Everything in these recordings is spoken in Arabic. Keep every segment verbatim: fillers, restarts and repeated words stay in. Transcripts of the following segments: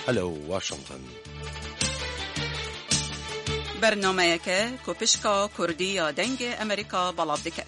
هلو واشنطن. برنامه‌ک کوپشکا کردی یا دنگ امریکا بلاب دکت.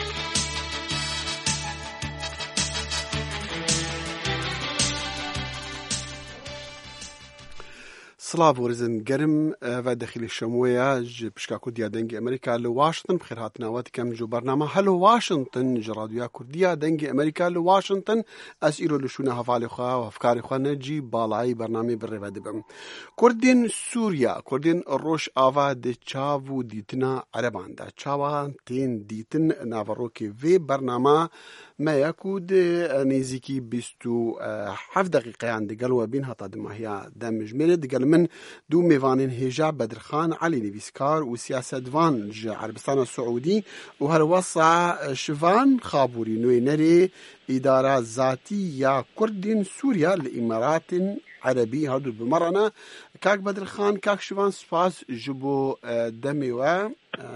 سلاف ورزن گرم و داخل الشموية بشكا كردية دنجي أمريكا لواشنطن بخير هاتنا واتكم جو برنامج هلو واشنطن جراديا كردية دنجي أمريكا لواشنطن أسئلة لشونا هفالي خوا وأفكاري خوا نجي بالاي برنامج بالرفا دبم كردين سوريا كردين الروش آفا دي تشافو ديتنا عربان دا تشاوان تين ديتن نافروكي في برنامج ما يكود نيزيكي بيستو حف دقيقة عند قلوة بينها طادمة هي دمج ميلد قال من دو ميفانين هجاب بدرخان علي نيفيسكار وسياسة فان عربستان السعودي وهالوصع شفان خابوري نوي نري إدارة ذاتية كردين سوريا لإمارات عربي هادو بمرنا كاك بدرخان كاك شفان سباس جبو دمي و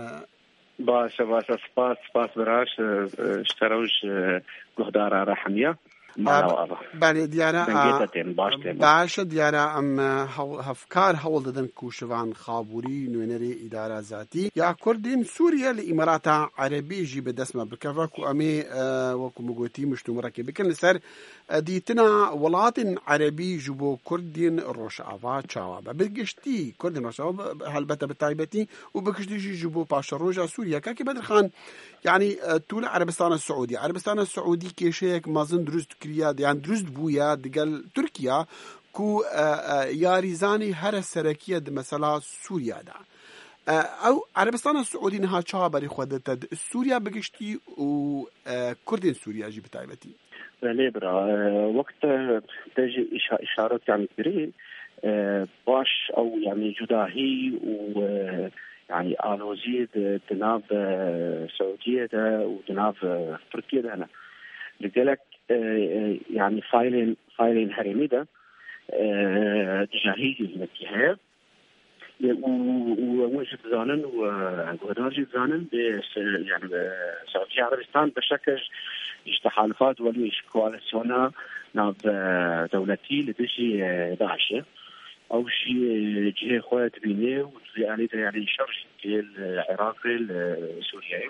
باشا باشا سباس سباس براش اشتروش قهدارة رحمية بله دیاره باشه باشه دیاره ام هفکار هول دادن کوشوان خابوری نوینری اداره ذاتی یا کردین سوریا لامارات عربی جی به دسمه بکفا کو امی و کو مگوتی مشتمره که بکن سر دیتنا ولات عربی جبو کردین روش آوا چاوا بگشتی کردین روش آوا هلبته بتایبتی و بگشتی جبو پاش روجا سوریا که بدر خان يعني طول عربستان السعودي عربستان السعودي كيشيك مازن درست كريا يعني درست بويا دقل تركيا كو ياريزاني هر سركية مثلا سوريا دا او عربستان السعودي نها چابري خودت سوريا بگشتي و كردين سوريا جي بتايبتي بله برا وقت تجي اشارات يعني كبيرين باش او يعني جداهي و يعني آلوزي دناب سعودية ده ودناب تركيا ده أنا لذلك يعني فايلين فايلين هرمي ده جاهزي المتحف ووجد زانن وغدارجي زانن بس يعني سعودية عربستان بشكل تحالفات ولي كواليسيونا ناب دولتي لتجي داعشة أو شيء جهة خوات بينه وتزياني يعني شرش العراق سوريا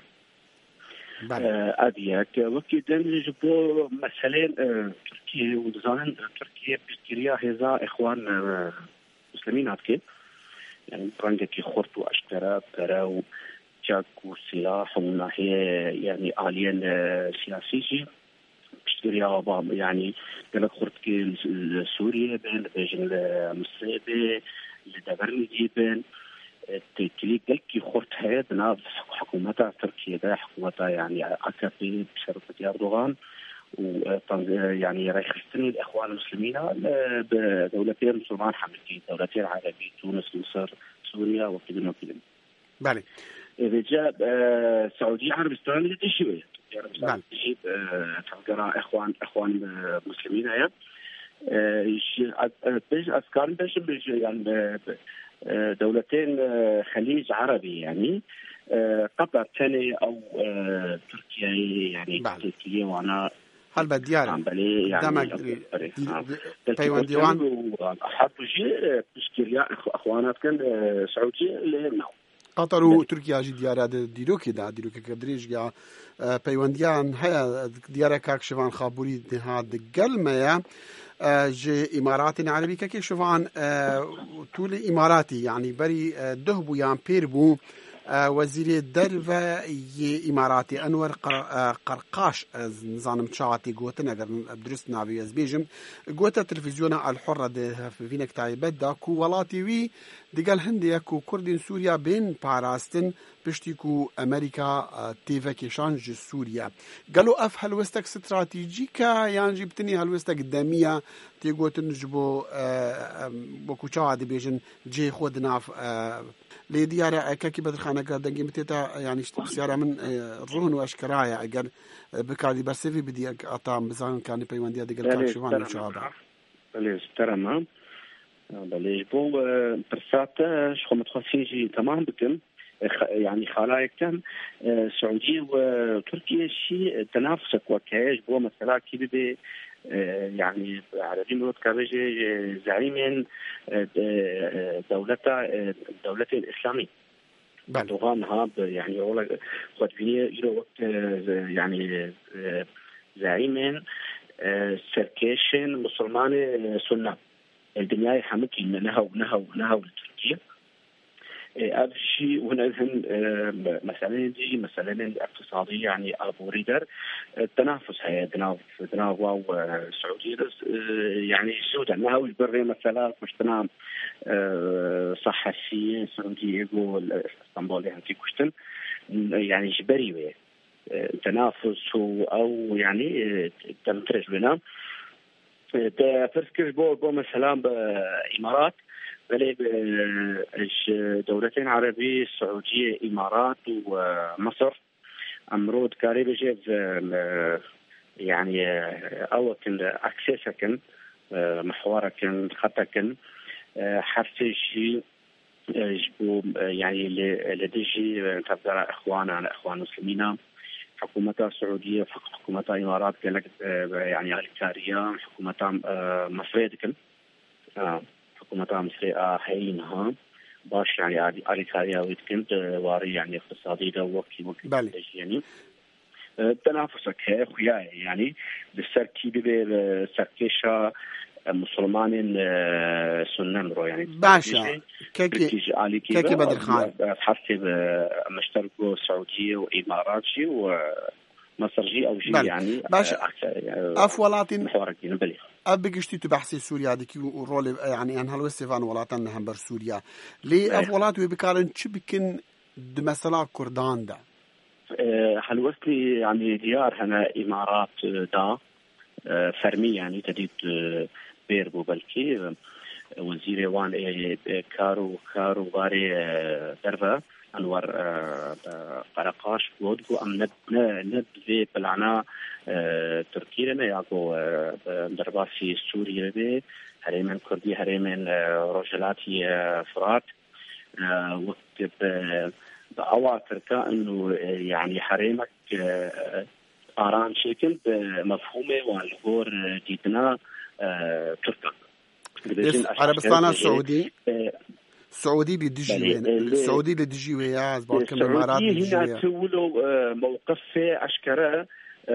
أبيك وكذا جبوا مثلا تركيا وزان تركيا بكريا هذا إخوان مسلمين هاتكين يعني برانجكي خرط وأشترى براو جاكو سلاح من ناحية يعني آليين سياسية بشتريها يعني قالك خرطكي سوريا بين بين المصيبة لدبرني جيبين تلي قلكي خرط هاد ناف حكومتها تركيا ده حكومتها يعني أكثر بشرطة أردوغان و يعني راح يختني الإخوان المسلمين بدولتين مسلمان حمدين دولتين عربية تونس مصر سوريا وكذا وكذا. بالي. إذا جاء السعودية عربستان اللي تشوي عربستان تجيب تلقى إخوان إخوان مسلمين هيا بيج أذكار بيج بيج يعني دولتين خليج عربي يعني قطر ثاني أو تركيا يعني تركيا وأنا هل بديار دمك تايوان ديوان حط شيء تشكيل اخوانات كان سعوديه اللي قطر وتركيا جي ديار ديرو كده ديرو كدريج يا بيوانديان هيا ديار كاكشفان خابوري هاد قلمه جي امارات عربي كاكشفان طول اماراتي يعني بري دهبو يان بيربو وزير الدرفة إماراتي أنور قرقاش نظام تشاعتي قوتنا أجر بدرس نابي أزبيجم قوتة تلفزيون الحرة ده في نك تعبد دا كو ولاتي وي دقال هندية كو كردين سوريا بين باراستن بشتيكو أمريكا تيفاكيشانج سوريا قالوا أف هالوستك استراتيجيكا يعني جبتني هالوستك دامية تيقوت نجبو بوكو تشاعتي بيجن جي خود ناف لي ديارة كاكي بدرخانة قادنجي متيتا يعني سيارة من الرهن وأشكرايا أقل بكالي برسيفي بدي أطعم بزان كاني بيوان دي أدقل كاك شوان وشعبا بليش ترمى بليش بو برسات شخو متخصيجي تمام بكم يعني خلايا كان السعودية وتركيا شيء تنافسك وكايش بو مثلا كيف يعني عربي مرود كابجي زعيم دولتا دولة الإسلامية دوغان هاب يعني ولا قد فيني يلو وقت يعني زعيم سركيشن مسلمان سنة الدنيا حمكي نهو نهو نهو لتركيا هذا الشيء وهنا مثلا دي مثلا اقتصادية يعني أبو ريدر التنافس هي دناف دناف والسعودية يعني سودا نهو البري مثلا كشتنا صحفيين سعودية يقول اسطنبول يعني كشتن يعني جبري تنافس أو يعني تمترج بنا تفرسكش بو بو مثلا بإمارات بلي دولتين عربية السعودية إمارات ومصر أمرود كاريبي جيب يعني أو كن أكسسكن محوركن خطكن حرسي شيء جبو يعني لديجي تبدأ إخوانا على إخوان مسلمين حكومة السعودية حكومة الإمارات كانت يعني الكارية حكومة مصرية كن حكومة مصرية حينها باش يعني الكارية ويتكنت واري يعني اقتصادي ده وكي وكي يعني تنافسك هي خياية يعني بالسركي بسركيشة مسلمان سنة مرو يعني باشا كيكي كيكي بدر خان حسب مشتركوا السعودية وإماراتي ومصرجي أو شيء يعني باشا أف ولاتين محوركين بلي أبقشتي تبحثي سوريا ديكي ورول يعني أن هالوستيفان ولاتن هم سوريا ليه أف ولاتو بكارن شبكن دمسلا كردان ده هالوستي يعني ديار هنا إمارات دا فرمي يعني تديد بيربو بلكي وزير وان كارو كارو باري درفا انور قرقاش بودكو ام ند ند في بلعنا تركيا لنا ياكو درباسي سوريا بي هريمن كردي هريمن رجلاتي فرات وقت بأوا تركا انه يعني حريمك آرام شكل بمفهومه والغور ديدنا تركا عربستان السعودي السعودي بيدجي وين السعودي بيدجي ويا زبون كم الامارات بيدجي هنا تولوا موقف اشكره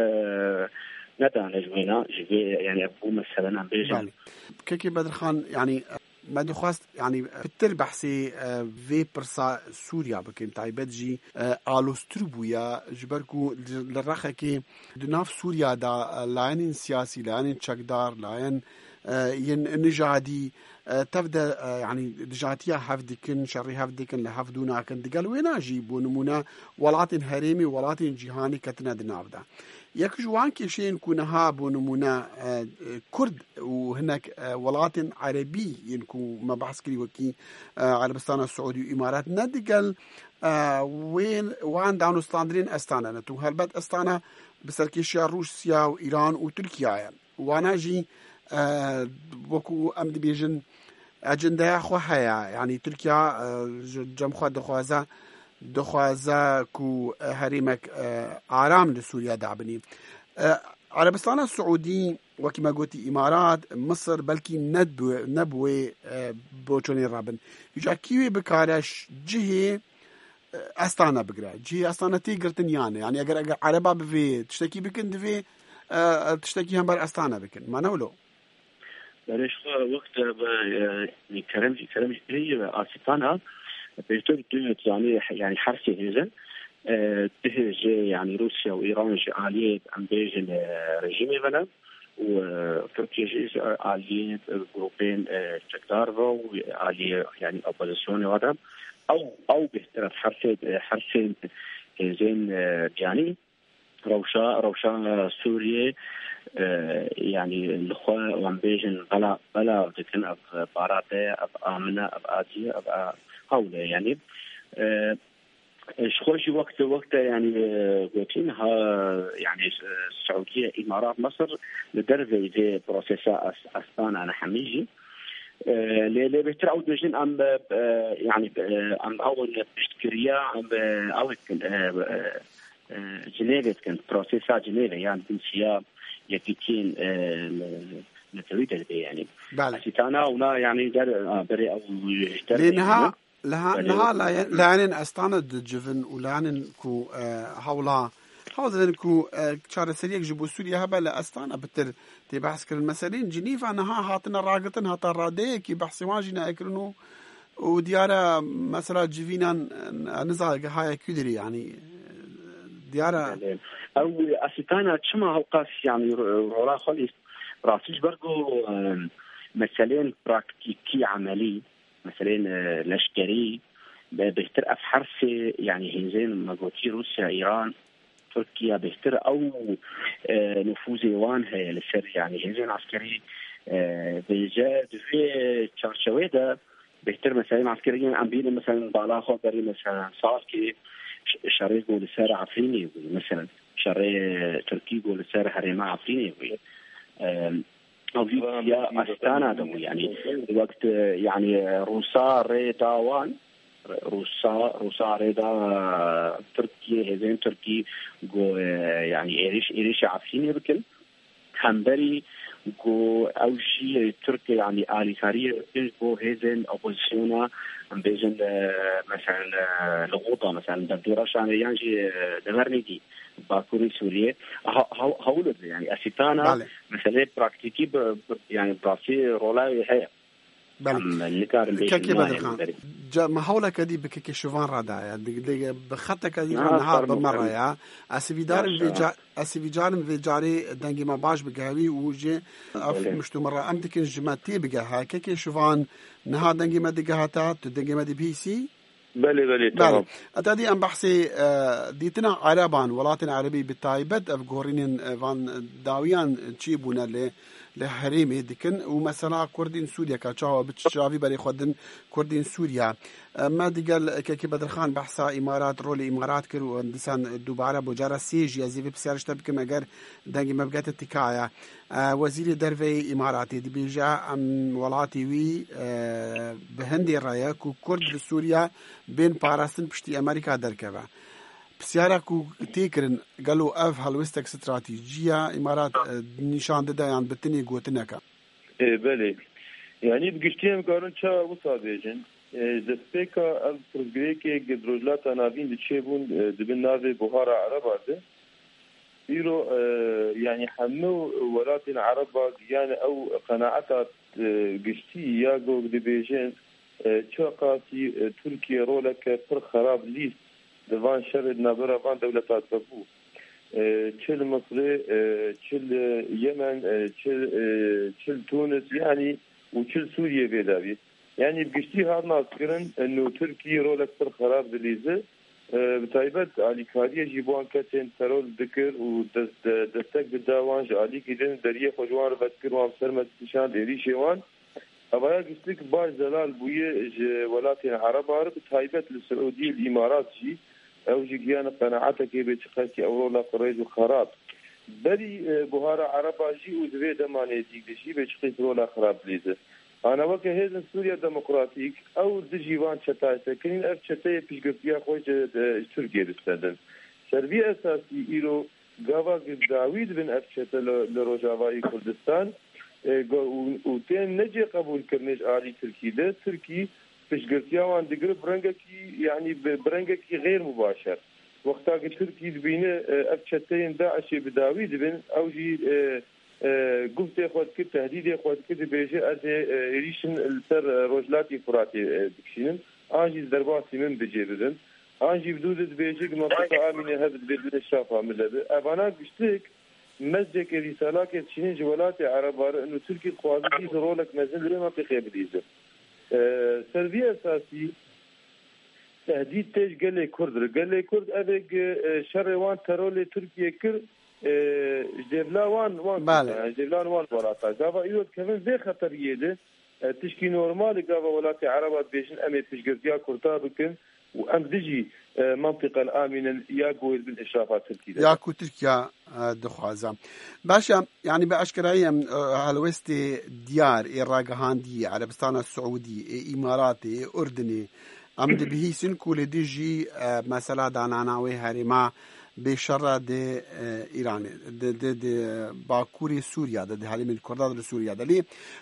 ندان جوينا جي يعني ابو مثلا عم بيجي كيكي بدر خان يعني ما دخواست يعني بتر بحثي في برسا سوريا بكم تايبت جي آلوستربويا جبركو للرخة كي دناف سوريا دا لاين سياسي لاين تشكدار لاين ين نجادي تبدا يعني دجاتيا حفدكن شري حفدكن لحفدونا كن دقال وينا جيبو نمونا ولاتن هريمي ولاتن جهاني كتنا دنافدا يك جوان كيشين كونها بونمونا كرد وهناك ولاتن عربي ينكو ما بحث كلي وكي عربستان السعودي وإمارات ندقل وين وان دانو ستاندرين استانا نتو هالبت استانا بسركيشيا روسيا وإيران وتركيا وانا جي وكو ام دي بيجن اجنده خو حيا يعني تركيا جم خو دخوازا دخوازا كو هريمك آرام لسوريا دعبني عربستان السعودي وكما قلتي إمارات مصر بلكي ندبو نبوي بوچوني رابن يجا كيوي بكارش جهي استانا بقرا جهي استانا تيقرتن يعني يعني اگر اگر عربا بفي تشتكي بكن دفي تشتكي هم بر استانا بكن ما نولو ليش وقت كلام كلام هي استانا بيتر يعني يعني حرسي هيزن تهجي يعني روسيا وإيران جي آلية عم بيجي الرجيم فلا وتركيا جي آلية جروبين تكدارفو وآلية يعني أوبوزيسيون وهذا أو أو بيحترف حرسي حرسي زين يعني روشا روشا سوريا يعني الأخوة وعم بيجن بلا بلا تكن أب باراتة أب آمنة أب آتية أب هؤلاء يعني شخوشي وقت وقت يعني قلتين ها يعني السعودية إمارات مصر لدرجة زي بروسيسا أستانا أنا حميجي ليه بهتر أو دجن أم يعني أم أول بشتكريا أم أول جنيفة كان بروسيسا جنيفة يعني تنسيا يكتين نتويت يعني أسيتانا ولا يعني در بري أو لأنها لها لها لعنن أستاند جفن ولعنن كو حولا حاضر كو شار سريك جبو سوريا هبا لأستانا بتر تبحث كل المسائلين جنيفا نها هاتنا راقتن هاتا رادي كي بحث واجنا أكرنو وديارة مثلا جيفينا نزال هاي كودري يعني ديارة أو أسيتانا تشما هوقاس يعني رولا خالص راسيش برضو مسائلين براكتيكي عملي مسائلين لشكري بيختار أفحرسي يعني هنزين مضبوطي روسيا إيران تركيا بيختار أو نفوذ إيران هي لسر يعني هنزين عسكري بيجا في تشارشويدا بيختار مسائلين عسكريين عم بينا مثلا بالاخو بري مثلا صار كي شريك لسر عفريني مثلا شري تركي لسر حريمة عفريني أوفيا أستانا دو يعني وقت يعني روسا ريداوان روسا روسا ريدا تركيا هزين تركي جو يعني إيريش إيريش عفيني بكل همبري جو أوشي تركيا يعني آلي سارية جو هزين أوبوزيشنا عم بيجن مثلا لغوطة مثلا دكتورة شامي يانجي دمرنيدي باكوري سوريا هقول يعني أسيتانا مثلا براكتيكي يعني براسي رولاي هي بله كيف بدرخان جا محاولة كدي بكيك شوفان رادا دي بخطة كدي نهار بمرة يا أسيفيدار بيجا أسيفيجارم بيجاري دنجي ما باش بجاوي وجه أف مشتو مرة أم تكين جماتي بجاها كيك شوفان نهار دنجي ما دجاهتا تدنجي ما دي بي سي بله بله تمام أتادي أم بحثي ديتنا عربان ولاتن عربي بالتايبت أفغورين فان داويان تشيبونا ل لحريمي دكن ومثلا كردين سوريا كاتشاوا بتشافي بري خدن كردين سوريا ما دقال كي بدرخان بحثا إمارات رول إمارات كرو اندسان دوباره بوجارة سيج يزي في بسيارش تبكي مگر دنگي مبقات التكاية وزير درفي إماراتي دي بيجا أم ولاتي وي بهندي رايا كو كرد سوريا بين باراستن بشتي أمريكا دركبا بسیارا کو تیکرن قالوا اف هلوستك استراتيجيه امارات نشان ده يعني بتني قوتنكا ايه بله يعني بقشتيهم قارن چا وصابيجن دسبيكا البروجريكي قدرولات نابين دشيبون دبن نافي بوهارا عرباده يرو يعني حمو ولاتن عربا يعني او قناعات قشتي ياغو دبيجن چاقاتي تركيا رولك پر خراب ليست دوان شرد نابرا وان دولتات ببو چل مصر چل يمن چل چل تونس يعني وچل سوريا بيداوي يعني بقشتي هاد ناصرن انه تركيا رولك پر خراب دليزه بتايبت علي كاريه جيبوان كتن ترول ذكر ودستك بالداوان علي كدن دريه خجوان بذكر وام سرمت نشان ديري شيوان أبايا قلتلك باش زلال بوية ولاتين عرب عرب تايبت للسعودية الإمارات جي أو جي جيانا قناعتك بيتخاتي أورولا قريز وخراب بري بوهارا عربا جي وذبي دماني ديك جي بيتخيط رولا خراب ليزة أنا وكا هيزن سوريا ديمقراطيك أو دجيوان شتايتا كنين أف شتايا بيشقفيا خوش تركيا بستدن سربي أساسي إيرو قاوا قداويد بن أف شتا لروجاوائي كردستان وتين نجي قبول كرنيش آلي تركي ده تركي بشقرتياوان دقر برنجكي يعني برنجكي غير مباشر وقتا تركي دبينه أفشتين داعشي بداوي دبن أو جي قلت يا خود كده تهديد يا خود كده بيجي أزي ريشن السر رجلاتي فراتي بكشين آنجي درباسي من بجي بدن آنجي بدود بيجي مبقى آمينة هبت بدون الشافة من لبه أبانا بشتك مزجك رسالات تشين جولات عربار إنه تركي قوادي رولك مزن لما في خيب ديزه أه سلبية أساسي تهديد تيج قال لي كرد قال لي كرد أبيك شروان ترولي تركيا كر أه جبلا وان وان جبلا وان وراتا قابا إيوه كمان ذي خطر يده تشكي نورمال قابا ولاتي عربات بيشن أمي تشقرتيا كرتا بكن وأم دجي منطقة آمنة ياقوي بالإشرافات تركيا ياكو تركيا دخوازا باشا يعني بأشكرية هالوستي ديار إيراغهاندي عربستان السعودي إماراتي أردني أم دي بهي سنكو لديجي مثلا داناناوي هارما بشرة دي إيران دي, دي, دي باكوري سوريا دي هالي من الكرداد لسوريا دي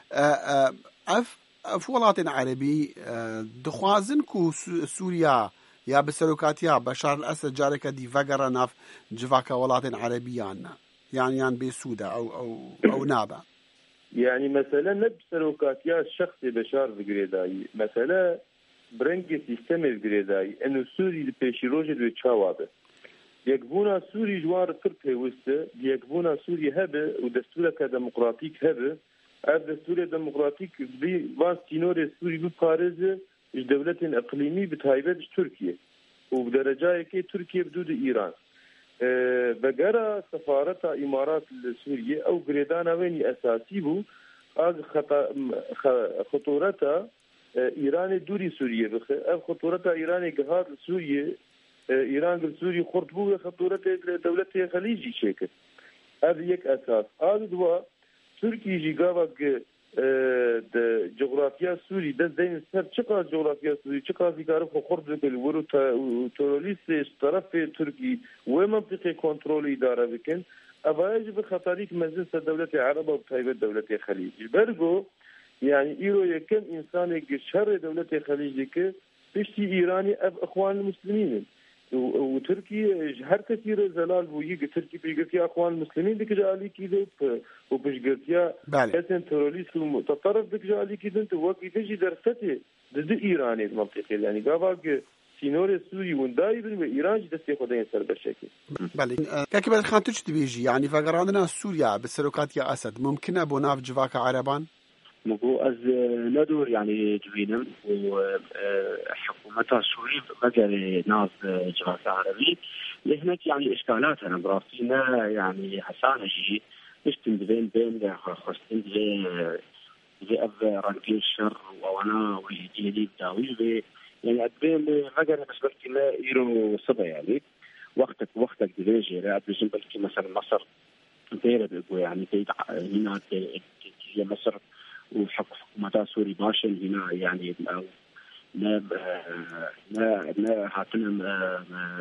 أف أفولات عربي دخوازن كو سوريا يا بسلوكاتيا بشار الأسد جارك دي فقر ناف جفاك ولات عربيان يعني يعني بسودة أو أو أو نابا يعني مثلا نبسلوكاتيا الشخص بشار بقريداي مثلا برنج سيستم بقريداي إنه سوري بيشيروج دوتشاوابه يكبونا سوري جوار تركي وسط يكبونا سوري هبه ودستور كديمقراطيك هبه هذا دستور ديمقراطيك بي واستينور سوري بقارزه دولة إقليمية بتهيبت تركيا وبدرجة كي تركيا بدود إيران أه بقرا سفارة إمارات سوريا أو قريدانا ويني أساسي بو هذا خطورتها إيران دوري سوريا بخ أو خطورتها إيران جهاد سوريا إيران قل سوريا خرطبو خطورتها دولة خليجي شكل هذا يك أساس هذا دوا تركيا جيجابك جغرافيا سوري ده زين سر چقدر جغرافيا سوري چقدر يعرف خرد بالورو توروليست طرف تركي ومنطقه كنترول اداره بكن ابا يجب خطريك مجلس الدوله العربيه وتايبه دوله الخليج برغو يعني ايرو يكن انسان شر دوله الخليج ديك بشتي ايراني اب اخوان المسلمين وتركي هر كثير زلال بويجي تركي بيجي اخوان المسلمين ديك جالي كده وبيجي كسن تروريست ومتطرف ديك جالي كده انت وقت تجي درسته ضد ايران المنطقه يعني قابل سينور سوري ونداي بين ايران دستي خدين سر بالشكل بله كيف بدل خان تجي تبيجي يعني فقرانا سوريا بالسلوكات يا اسد ممكن ابو ناف جواك عربان مقو از ندور يعني جوينم وحكومتها سوري مجال ناف جواك عربي لهناك يعني اشكالات انا براسينا يعني حسانه شيء اشتم بين بين خاصين زي زي اب رانكين الشر وانا ويجي داوي يعني أدبين مجال بالنسبه لنا يرو صبا يعني وقتك وقتك ديجي لا بالنسبه لك مثلا مصر غير يعني تيد هنا هي مصر وحكومتها سوري باشن هنا يعني لا لا لا هاتنا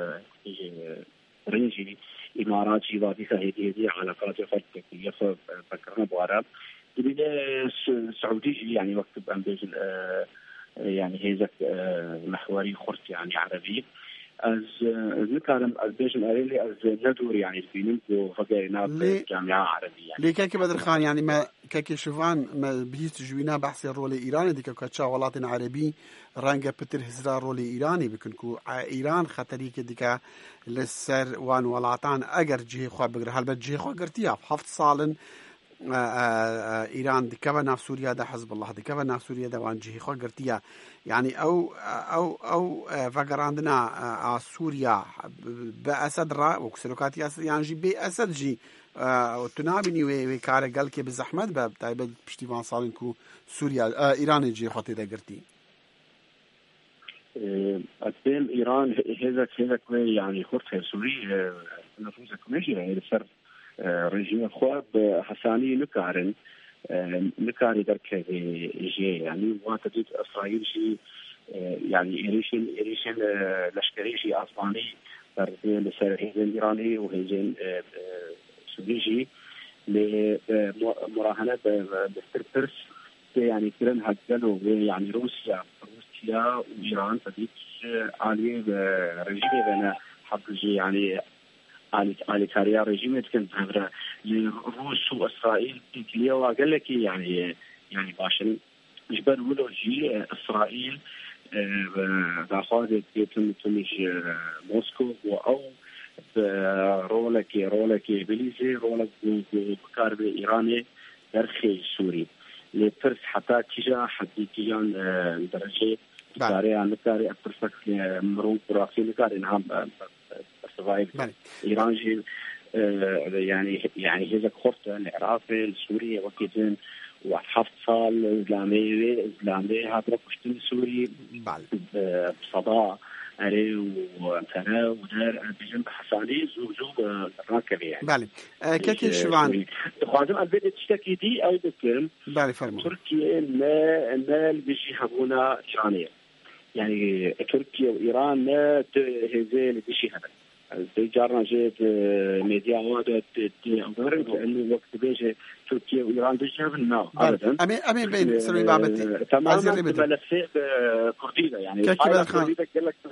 رنجي إماراتي وظيفة هذه علاقات فرقية فكرنا بوارب بدنا سعودي يعني وقت بأمبيج يعني هيزك محوري خرط يعني عربي از نكلم البيجن أريلي از ندور يعني الفيلم وفقينا بالجامعة عربية ليه كيك بدر خان يعني ما كيك شوفان ما بيجي جوينا بحث الرول الإيراني ديك كاتشا ولاتنا عربي رانجا بتر هزار رول إيراني بيكونكو إيران خطري كديك للسر وان ولاتان أجر جه خو بقر هل بتجه خو قرتيها حفظ صالن إيران دكوا ناف سوريا ده حزب الله دكوا ناف سوريا ده وان جه خو قرتيها يعني أو أو أو فقر عندنا سوريا بأسد را وكسلوكات يعني جي بأسد جي وتنابني وكاره قال كي بزحمت باب تايب بشتيفان صالنكو سوريا إيران جي خاطي ده قرتي أتبين إيران هذا هذا كوي يعني خرطة سوري نفوذ كمية يعني السر رجيم خواب حساني نكارن نكاري درك جي يعني واتديد إسرائيل شيء يعني إيريشن إيريشن لشكري شيء أسباني بردين لسر هيزن إيراني وهيزن سوريجي لمراهنة بستربرس يعني كلن هجلوا يعني روسيا روسيا وإيران فديك عالية رجيم بنا حبجي يعني على على كاريا رجيم كان هذا لروس وإسرائيل تكليه وقال لك يعني يعني باشن جبر ولو جي إسرائيل داخل تم تمش موسكو أو رولك رولك بليزي رولك بكار إيراني درخي سوري لفرس حتى تجاه حتى تجاه درجة كاري عن كاري أكثر مرون براسي كاري نعم إيران جي يعني يعني هذا خرطة العراق سوريا وكذا وحفظ صال إسلامي إسلامي هذا كشتن سوري بصداع عليه وأمثاله ودار بجنب حصاني زوج زوج راكب يعني. بالي كيف شوان خادم البلد تشتكي دي أو بكم. بالي فرمو. تركيا ما ما بيجي هبونا إيرانية. يعني تركيا وإيران ما هذي اللي بيجي هذا. جارنا جت ميديا وادت أمريكا لأنه وقت بيجي تركيا وإيران بيجي بالنار أبدا. أمين أمين بين سلمي بابتي. تماما ملفات كردية يعني. كيف كردية قال لك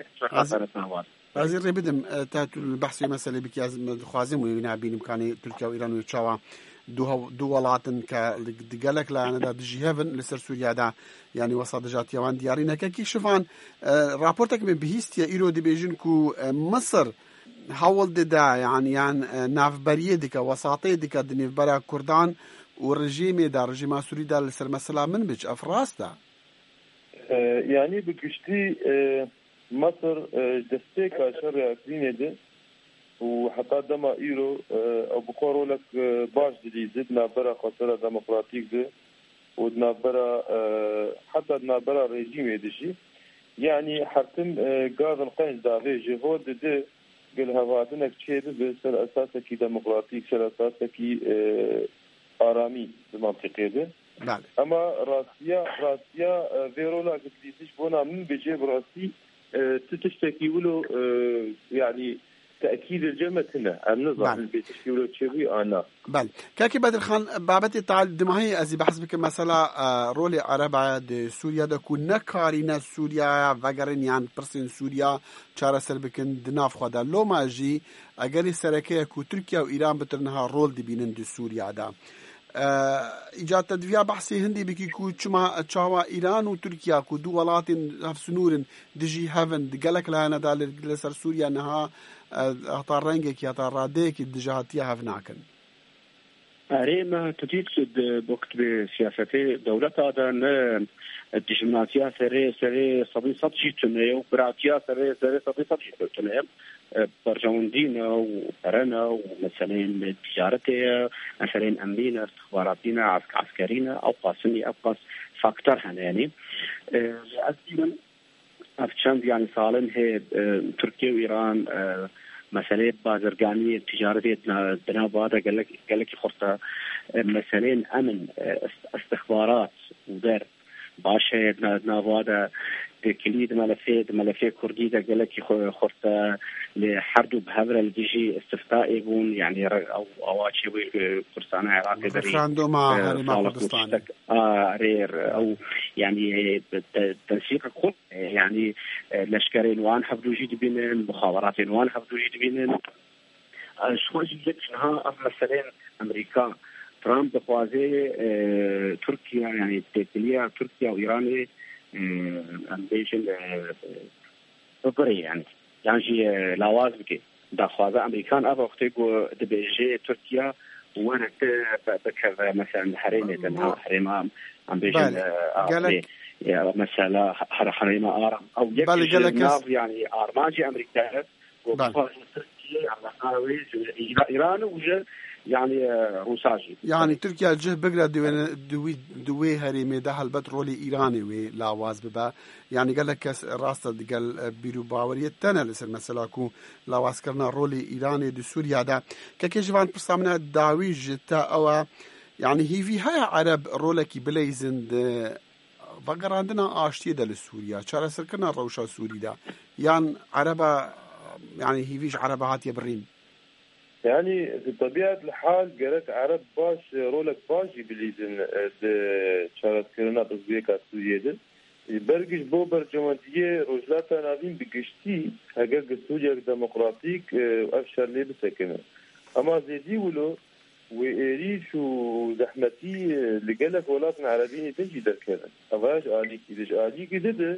وزير بدم تاتو البحث مسألة بكياز خوازم وينابين إمكاني تركيا وإيران ويتشاوا دو دولاتن كدقلك لا أنا دا دجيهفن لسر سوريا دا يعني وسط جات يوان ديارنا كي شوفان رابورتك من بهيستيا إيرو دي بيجنكو مصر حول دا يعني يعني ناف بريدك وساطي دك دنيف برا كردان والرجيم دا رجيم سوري دا لسر مسألة من بيج أفراس دا يعني بكشتي مصر دستيكا شرع أكرين ده وحتى دما إيرو أو بقولوا لك باش دي زدنا برا خاطر ديمقراطيك ده ودنا برا حتى دنا برا ريجيم يدشي يعني حتم قاض القنج دافي جهود ده قال هواتنا كشيء بسر أساسا كي ديمقراطيك سر أساسا كي آرامي بالمنطقة ده أما راسيا راسيا فيرولا قلتليش بونا من بجيب راسي تشتكي ولو يعني تأكيد الجمة هنا النظام اللي بتشتكي ولو تشوي أنا بل كاكي بدر خان بابتي تعال دمهي أزي بحسبك مثلا رولي عربة دي سوريا دا كون نكارينا سوريا وغرين يعني برسين سوريا چارة سر بكن دناف خوادا لو ما جي اگری سرکه كو تركيا و إيران بترنها رول دي بينن دي سوريا دا ایجاد تدویا بحثی هندی بکی کو چما چاوا ایران و ترکیا کو دو ولات هف سنورن دجی هفن دگلک لهنا دال لسر سوريا نها اطار رنگه کی اطار راده کی دجاتیا هف ناکن اري ما تديك بوقت بسياسة دولة هذا الدجماتيا سري سري صبي صدشي تنيا وبراتيا سري سري صبي صدشي تنيا برجون دينا وبرنا ومثلا تجارتها مثلا أمنينا استخباراتنا عسكرينا أو قاسمي أو قاس فاكتور هنا يعني أصلا أفتشان يعني صالن هي تركيا وإيران مسألة بازرگانی تجارتی دنابادا قال لك قال لك خرطة مسألة أمن استخبارات ودر باشا دنابادا كليد ملفات ملفات كردية قال لك خرطة لحرب بهبرة اللي استفتاء يكون يعني أو أواشي كردستان العراق رفراندوم هرم كردستان آه رير أو يعني تنسيق كل يعني لشكرين وان حفظوا جيد بينن مخابرات وان حفظوا جيد بينن شو جيت نها مثلا أمريكا ترامب بخوازي اه تركيا يعني تركيا تركيا وإيران أمريكان ببري يعني يعني لواز بكي دا خوازة أمريكان أبا اختيقوا دبيجي تركيا وانا بكذا مثلا حريمة دنها حريمة أمريكان قالك مثلا حريمة آرام أو يكتب يعني آرماجي أمريكا وبخوازة تركيا على قاوي إيران وجه يعني روساجي يعني تركيا جه بقرا دوي دوي هريمه ده هلبت رولي ايراني وي لاواز ببا يعني قال لك راست قال بيرو باوريه تنا لسر مثلا كو لاواز كرنا رولي ايراني دي سوريا ده ككيجوان برسامنا داوي جتا او يعني هي في هاي عرب رولكي بليزن فقر عندنا اشتي ده لسوريا شارع سركنا روشا سوري ده يعني عربه يعني هي فيش عربات يبرين يعني بطبيعة الحال قالت عرب باش رولك باش بليزن شارت كرنا تزبيكا سوريا برقش بو برجمانتية رجلاتا نابين بقشتي حقاق سوريا ديمقراطيك وأفشار لي بسكنة أما زيدي ولو وإيريش وزحمتي لقالك ولاتنا عربيين تنجي دركنا أفاش آليكي دج آليكي دده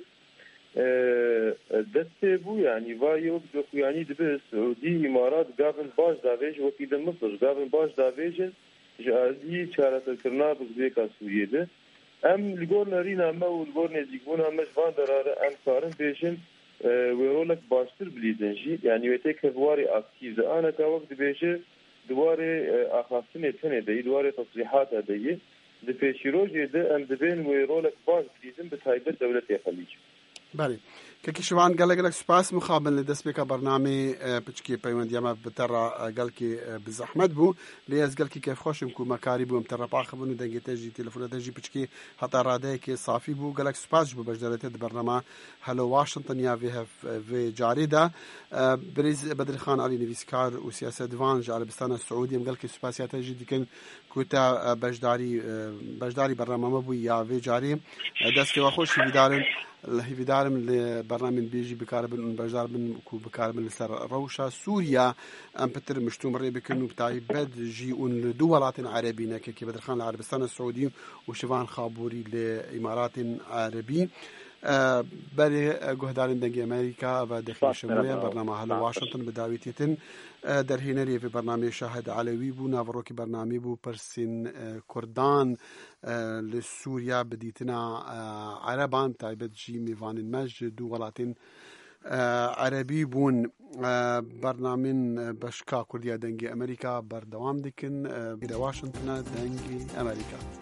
دسته بو يعني وایو دو يعني دبس سعودي امارات قابل باش داویج وكيل مصر قابل باش داویج جالي چارت کرنا بزبيكا سوريا ده ام لغور نرينا ما ولغور نزيقونا مش فان دراره ام كارن بيشن ويرولك باشتر بليدنجي يعني ويتك هواري اكتيف انا كوقت بيشه دواري اخاصنه تنه دي دواري تصريحات دي دبيشيروجي ده ام دبين ويرولك باش بليدن بتايبه دولة الخليج بله که شوان گله گله سپاس مخابن لدست بك برنامج بتشكي بيوند يما بترى قالكي بزحمت بو ليز قالكي كيف خوشم كو مكاري بو مترى باخبن دنگي تجي تليفون تجي بتشكي حتى رادايك صافي بو قالك سپاس بو بجدرت برنامج هلو واشنطن يا في في جاريدا بريز بدر خان علي نفيسكار وسياسه ديوان عربستان السعودي قالكي سپاس يا تجي دكن كوتا بجداري بجداري برنامج بو يا في جاري دست خوش بيدارن اللي بدارم لبرنامج بيجي بكاربن بجار بن كو بكاربن لسر روشة سوريا ام بتر مشتوم ري بكنو بتاعي بد جيون لدولات عربية كي بدر خان العربستان السعودي وشيفان خابوري لامارات عربي أه بري جهدارن دنگي امريكا و داخل شموية برنامج هلا واشنطن بداويتين أه در هنري في برنامج شاهد علوي بو نافروكي برنامج بو برسين أه كردان أه لسوريا بديتنا أه عربان تايبت جي ميفان المجد ولاتين أه عربي بون أه برنامج بشكا كرديا دنگي امريكا بردوام دكن أه بواشنطن دنگي امريكا